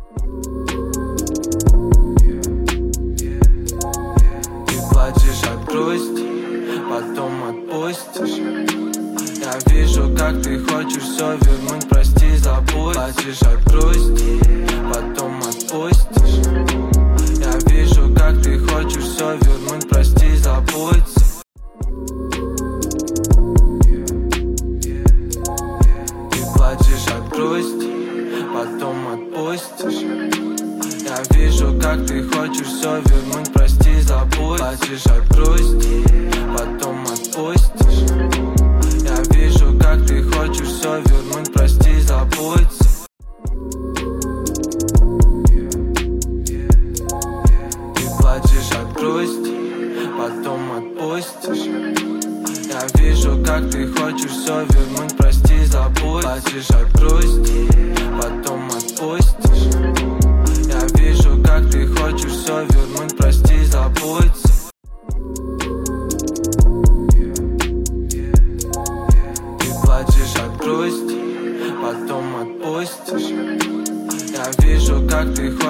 Ты плачешь от грусти, потом отпустишь. Я вижу, как ты хочешь все вернуть, прости, забудь. Плачешь от грусти, потом отпустишь. Я вижу, как ты хочешь все вернуть, прости, забудь. Ты плачешь от грусти, потом отпустишь. Я вижу, как ты хочешь все вернуть, прости, забудь. Плачешь от грусти, потом отпустишь. Я вижу, как ты хочешь все вернуть, прости, забудь. Ты плачешь от грусти, потом отпустишь. Я вижу, как ты хочешь все вернуть, прости, забудь. Плачешь от грусти, потом отпустишь. Я вижу, как ты хочешь все вернуть, прости, забудь. Ты плачешь от грусти, потом отпустишь. Я вижу, как ты хочешь.